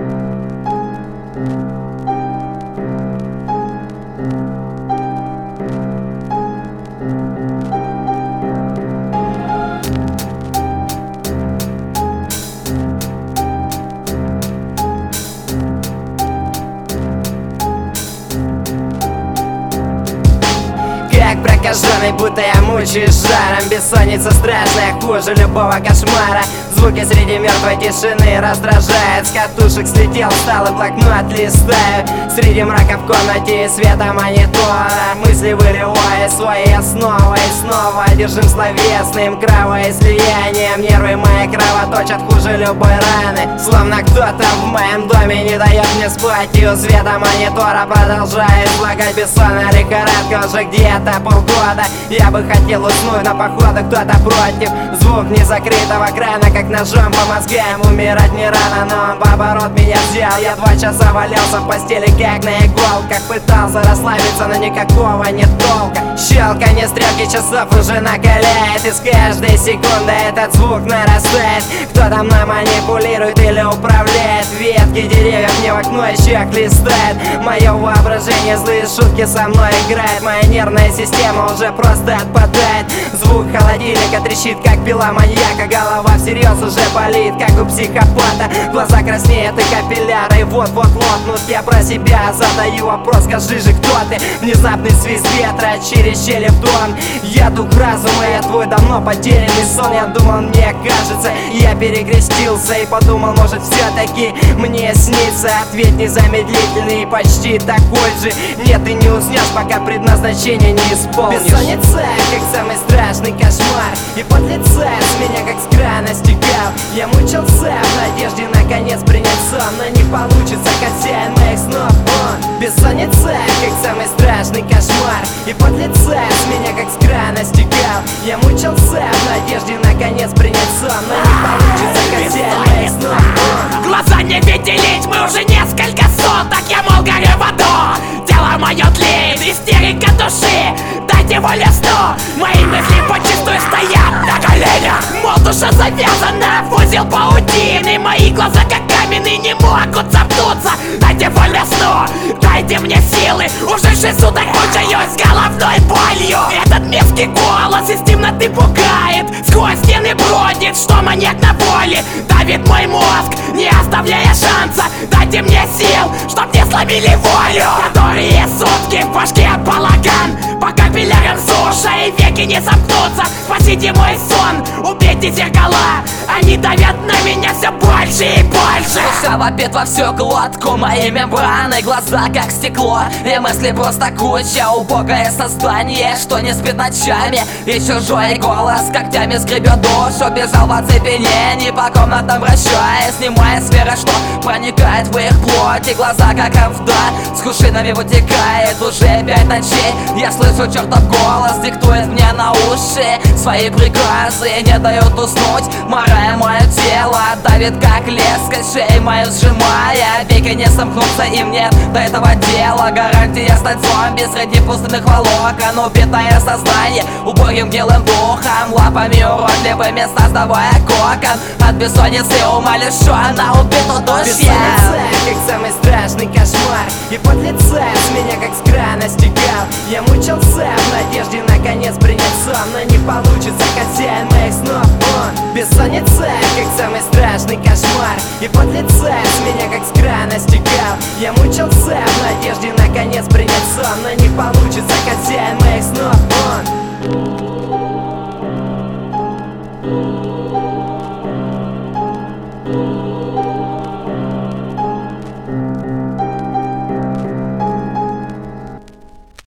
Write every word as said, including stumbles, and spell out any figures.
Прокаженный, будто я мучаюсь жаром. Бессонница страшная, хуже любого кошмара. Звуки среди мертвой тишины раздражают. С катушек слетел, встал и блокнот листаю. Среди мрака в комнате и света монитора мысли выливая свои снова и снова. Одержим словесным кровоизлиянием. Нервы мои кровоточат хуже любой раны. Словно кто-то в моем доме не дает мне спать. И у света монитора продолжает излагать бессонная лихорадка уже где-то полгода. Я бы хотел уснуть, но походу кто-то против. Звук незакрытого крана, как ножом по мозгам. Умирать не рано, но он пооборот меня взял. Я два часа валялся в постели, как на иголках. Пытался расслабиться, но никакого нет толка. Щелканье стрелки часов уже накаляет. И с каждой секунды этот звук нарастает. Кто-то мной манипулирует или управляет. Ветки деревьев мне в окно еще хлестает. Мое воображение злые шутки со мной играет. Моя нервная система уже просто отпадает. Звук холодильника трещит, как пила маньяка. Голова всерьез уже болит, как у психопата. Глаза краснеют и капилляры вот-вот лопнут. Я про себя задаю вопрос, скажи же, кто ты? Внезапный свист ветра через щели в дом. Я дух разума, я твой давно потерянный сон. Я думал, мне кажется, я перекрестился и подумал, может все-таки мне снится ответ незамедлительный и почти такой же. Нет, ты не уснешь, пока предназначение не исполнишь. Бессонница, как самый страшный кошмар. И под лица с меня как с крана стекал. Я мучился в надежде наконец принять сон, но не получится, хозяин моих снов он. Бессонница, как самый страшный кошмар. И под лица с меня как с крана стекал. Я мучился в надежде наконец принять сон, но не получится, хозяин моих снов он. Глаза не видели тьмы уже несколько суток. Я мол горю в аду, тело мое тлеет, истерика души. Дайте волю сну, мои мысли почистую стоят на коленях. Мол, душа завязана в узел паутины. Мои глаза как каменные не могут замкнуться. Дайте волю сну, дайте мне силы. Уже шесть суток мучаюсь головной болью. Этот мерзкий голос из темноты пугает. Сквозь стены бродит, что маньяк на воле. Давит мой мозг, не оставляя шанса. Дайте мне сил, чтоб не сломили волю. Которые сутки в башке балаган. По капиллярам суша и веки не сомкнутся. Спасите мой сон, убейте зеркала. Они давят на меня все больше и больше. Душа вопит во всю глотку, мои мембраны, глаза как стекло. И мысли просто куча, убогое создание, что не спит ночами. И чужой голос когтями скребет душу. Бежал в оцепенении, по комнатам вращаясь. Снимая сфера, что проникает в их плоть. И глаза как овда, с кувшинами вытекает. Уже пять ночей, я слышу чертов голос. Диктует мне на уши свои приказы. Не дает уснуть, морая мое тело. Давит как леска, шею мою сжимая. Веки не сомкнутся, и мне до этого дела. Гарантия стать зомби среди пустынных волокон. Убитое сознание убогим гнилым духом. Лапами уродливыми создавая кокон. От бессонницы ума лишёна убиту душ. Бессонница, как самый страшный кошмар. И под лица с меня как с крана стекал. Я мучился в надежде наконец принять сон, но не получится, хозяин моих снов он. Бессонница, как самый страшный кошмар. И под лица с меня как с крана стекал. Я мучился в надежде наконец